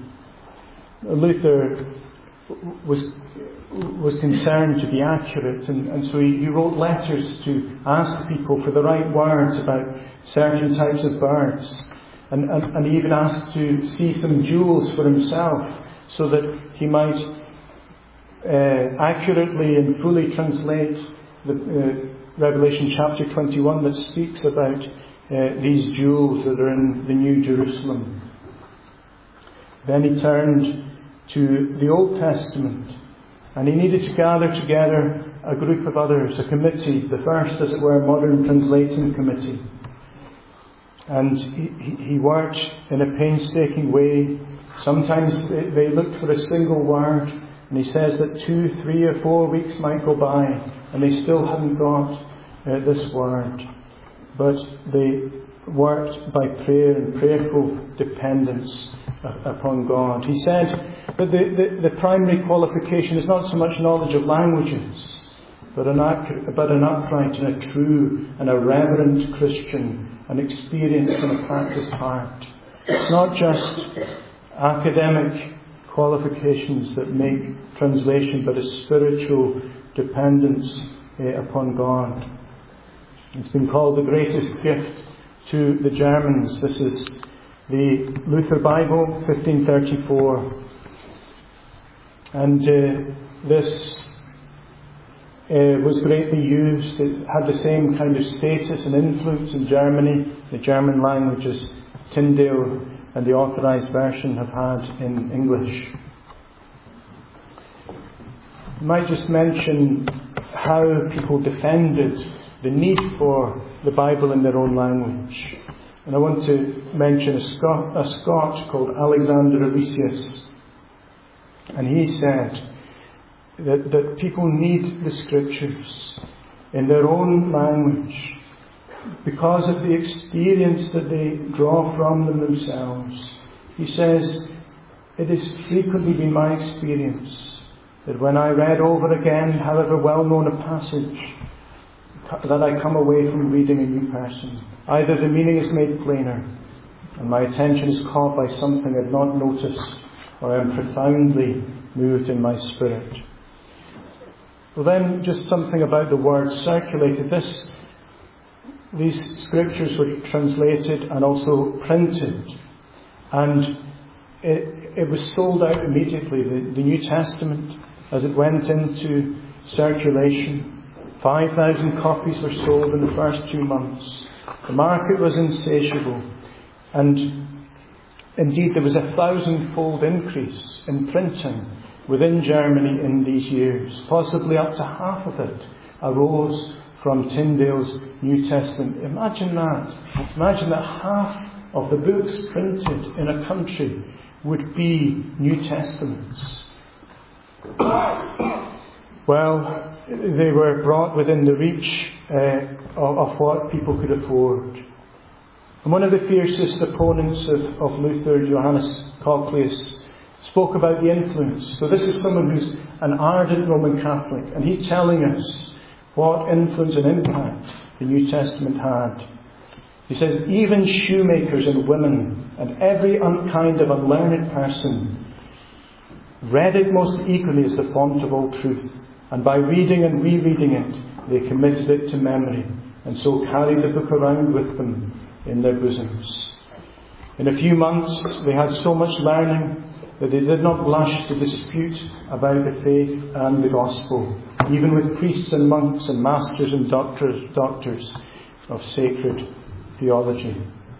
Luther was was concerned to be accurate, and, and so he, he wrote letters to ask people for the right words about certain types of birds, and, and, and he even asked to see some jewels for himself so that he might uh, accurately and fully translate the uh, Revelation chapter twenty-one that speaks about uh, these jewels that are in the New Jerusalem. Then he turned to the Old Testament, and he needed to gather together a group of others, a committee, the first, as it were, modern translating committee. And he, he worked in a painstaking way. Sometimes they, they looked for a single word, and he says that two, three or four weeks might go by, and they still hadn't got uh, this word. but they worked by prayer and prayerful dependence upon God. He said that the, the, the primary qualification is not so much knowledge of languages, but an, accurate, but an upright and a true and a reverent Christian, an experienced and a practiced heart. It's not just academic qualifications that make translation, but a spiritual dependence uh, upon God. It's been called the greatest gift to the Germans. This is the Luther Bible, fifteen thirty-four. And uh, this uh, was greatly used. It had the same kind of status and influence in Germany. The German language as Tyndale and the Authorized Version have had in English. I might just mention how people defended the need for the Bible in their own language. And I want to mention a Scot, a Scot called Alexander Aloysius. And he said that, that people need the Scriptures in their own language because of the experience that they draw from them themselves. He says, it has frequently been my experience that when I read over again, however well known a passage, that I come away from reading a new person. Either the meaning is made plainer, and my attention is caught by something I had not noticed, or I am profoundly moved in my spirit. Well then, just something about the word circulated. This, these scriptures were translated and also printed, and it, it was sold out immediately. The, the New Testament, as it went into circulation, five thousand copies were sold in the first two months. The market was insatiable. And indeed there was a thousand-fold increase in printing within Germany in these years. Possibly up to half of it arose from Tyndale's New Testament. Imagine that. Imagine that half of the books printed in a country would be New Testaments. Well, they were brought within the reach uh, of, of what people could afford. And one of the fiercest opponents of, of Luther, Johannes Cochleus, spoke about the influence. So this is someone who's an ardent Roman Catholic, and he's telling us what influence and impact the New Testament had. He says, even shoemakers and women and every kind of unlearned person read it most eagerly as the font of all truth. And by reading and rereading it, they committed it to memory, and so carried the book around with them in their bosoms. In a few months, they had so much learning that they did not blush to dispute about the faith and the gospel, even with priests and monks and masters and doctors, doctors of sacred theology.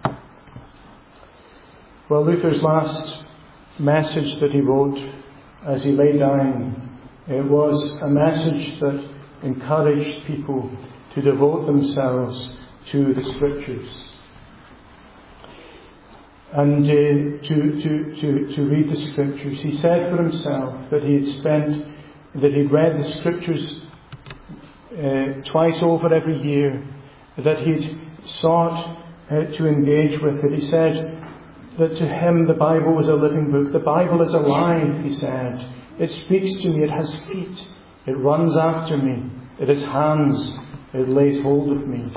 Well, Luther's last message that he wrote as he lay dying, it was a message that encouraged people to devote themselves to the Scriptures and uh, to, to, to, to read the Scriptures. He said for himself that he had spent, that he'd read the Scriptures uh, twice over every year, that he'd sought uh, to engage with it. He said that to him the Bible was a living book. The Bible is alive, he said. It speaks to me, it has feet, it runs after me, it has hands, it lays hold of me.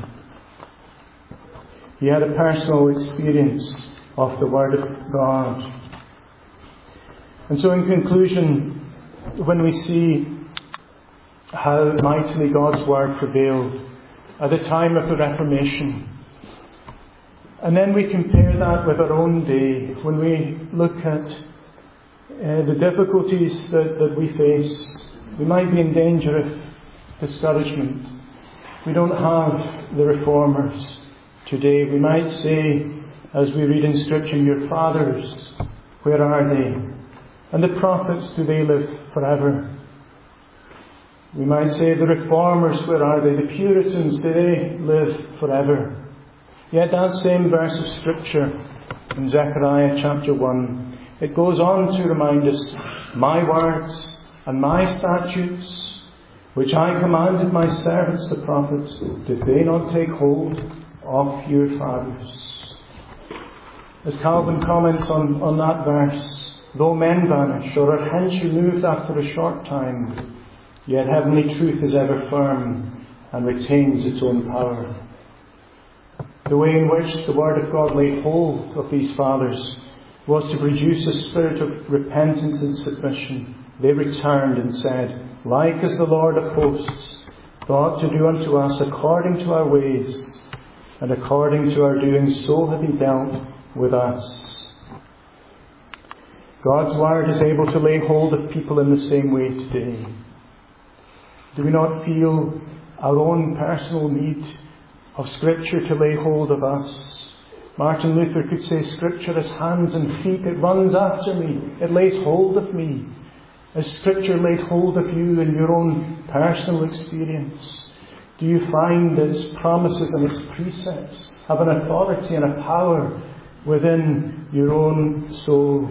He had a personal experience of the Word of God. And so in conclusion, when we see how mightily God's Word prevailed at the time of the Reformation, and then we compare that with our own day, when we look at Uh, the difficulties that, that we face, we might be in danger of discouragement. We don't have the reformers today. We might say, as we read in Scripture, your fathers, where are they? And the prophets, do they live forever? We might say, the reformers, where are they? The Puritans, do they live forever? Yet that same verse of Scripture in Zechariah chapter one, it goes on to remind us, my words and my statutes, which I commanded my servants the prophets, did they not take hold? of your fathers. As Calvin comments on, on that verse, though men vanish or are hence removed after a short time, yet heavenly truth is ever firm and retains its own power. The way in which the Word of God laid hold of these fathers was to produce a spirit of repentance and submission. They returned and said, like as the Lord of hosts thought to do unto us according to our ways, and according to our doing, so have He dealt with us. God's Word is able to lay hold of people in the same way today. Do we not feel our own personal need of Scripture to lay hold of us? Martin Luther could say, Scripture is hands and feet. It runs after me. It lays hold of me. Has Scripture laid hold of you in your own personal experience? Do you find its promises and its precepts have an authority and a power within your own soul?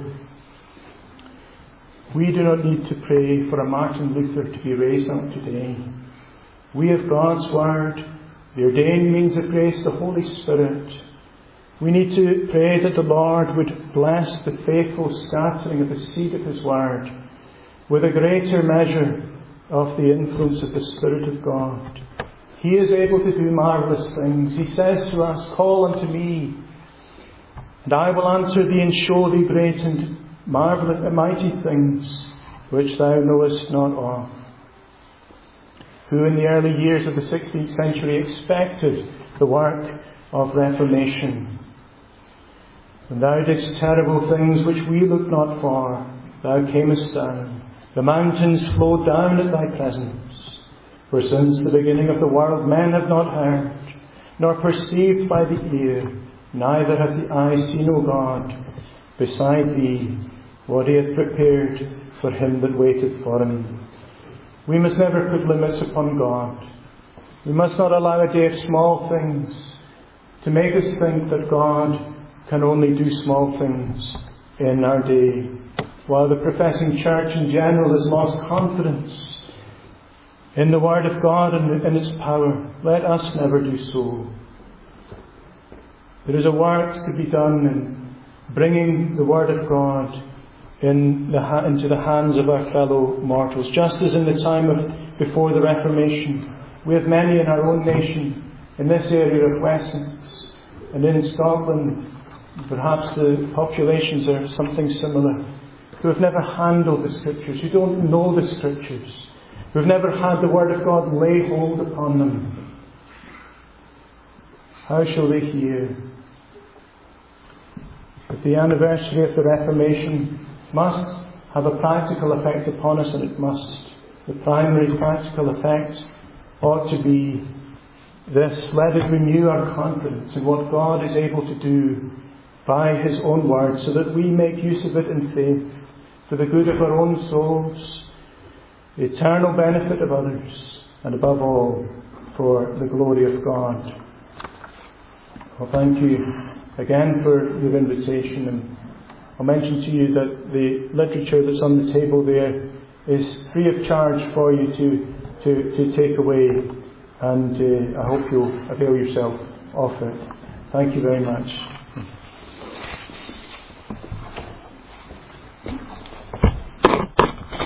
We do not need to pray for a Martin Luther to be raised up today. We have God's Word, the ordained means of grace, the Holy Spirit. We need to pray that the Lord would bless the faithful scattering of the seed of His Word with a greater measure of the influence of the Spirit of God. He is able to do marvellous things. He says to us, call unto me, and I will answer thee and show thee great and marvellous and mighty things which thou knowest not of. Who in the early years of the sixteenth century expected the work of Reformation. When thou didst terrible things which we looked not for, thou camest down. The mountains flowed down at thy presence. For since the beginning of the world men have not heard, nor perceived by the ear, neither hath the eye seen, O God, beside thee, what He hath prepared for him that waiteth for Him. We must never put limits upon God. We must not allow a day of small things to make us think that God can only do small things in our day. While the professing church in general has lost confidence in the Word of God and in its power, let us never do so. There is a work to be done in bringing the Word of God in the, into the hands of our fellow mortals. Just as in the time of before the Reformation, we have many in our own nation, in this area of Wessex, and in Scotland, perhaps the populations are something similar, who have never handled the Scriptures, who don't know the Scriptures, who have never had the Word of God lay hold upon them. How shall they hear? If the anniversary of the Reformation must have a practical effect upon us, and it must. The primary practical effect ought to be this: let us renew our confidence in what God is able to do by His own Word, so that we make use of it in faith for the good of our own souls, the eternal benefit of others, and above all, for the glory of God. Well, thank you again for your invitation, and I'll mention to you that the literature that's on the table there is free of charge for you to to, to take away, and uh, I hope you'll avail yourself of it. Thank you very much.